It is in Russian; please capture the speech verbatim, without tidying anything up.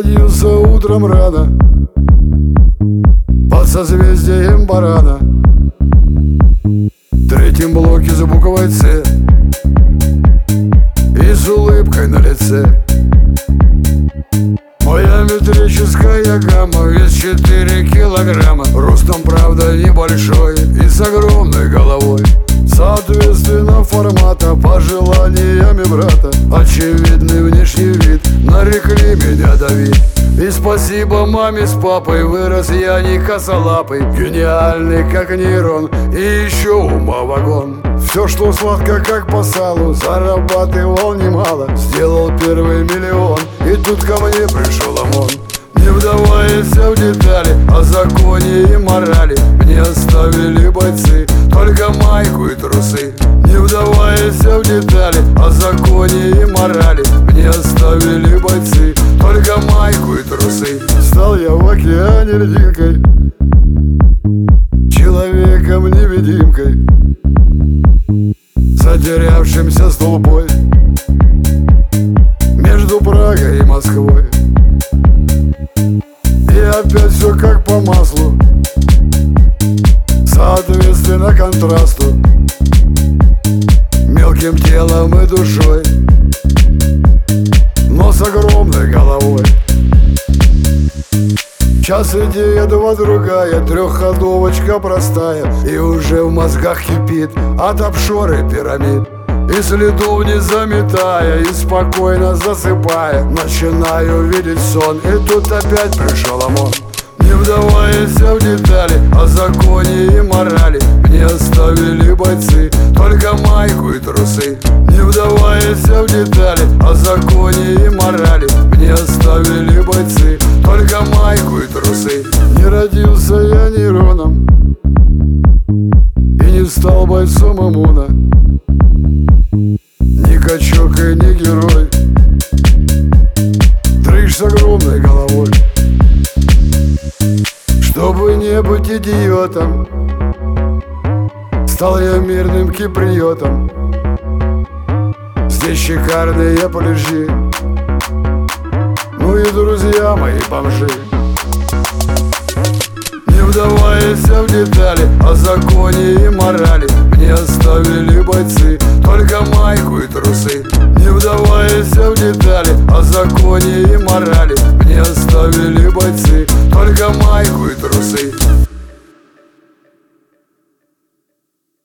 родился утром рано под созвездием барана, в третьем блоке за буквой Ц и с улыбкой на лице. Моя метрическая гамма, вес четыре килограмма, ростом, правда, небольшой и с огромной головой. Соответственно формата, пожеланиями брата, очевидный внешний вид, нарекли меня Давид. И спасибо маме с папой, вырос я не косолапый, гениальный как нейрон и еще ума вагон. Все, что сладко как по салу, зарабатывал немало, сделал первый миллион, и тут ко мне пришел ОМОН. Не вдаваясь в детали о законе и морали, мне оставили бойцы только майку и трусы. Не вдаваясь в детали о законе и морали, мне оставили бойцы только майку и трусы. Стал я в океане льдинкой, человеком-невидимкой, затерявшимся с толпой между Прагой и Москвой. И опять все как по маслу, соответственно контрасту, мелким телом и душой, но с огромной головой. Час идея, два другая, трехходовочка простая, и уже в мозгах кипит от офшоры пирамид. И следов не заметая, и спокойно засыпая, начинаю видеть сон, и тут опять пришел ОМОН. Не вдаваясь в детали о законе и морали, мне оставили бойцы только майку и трусы. Не вдаваясь в детали о законе и морали, мне оставили бойцы только майку и трусы. Не родился я нейроном и не стал бойцом ОМОНа, ни качок и ни герой, дрыщ с огромной головой. Чтобы не быть идиотом, стал я мирным киприотом. Здесь шикарные пляжи, ну и друзья мои бомжи. Не вдаваясь в детали о законе и морали, мне оставили бойцы только майку и трусы. Не вдаваясь в детали о законе и морали, мне оставили бойцы только майку и трусы.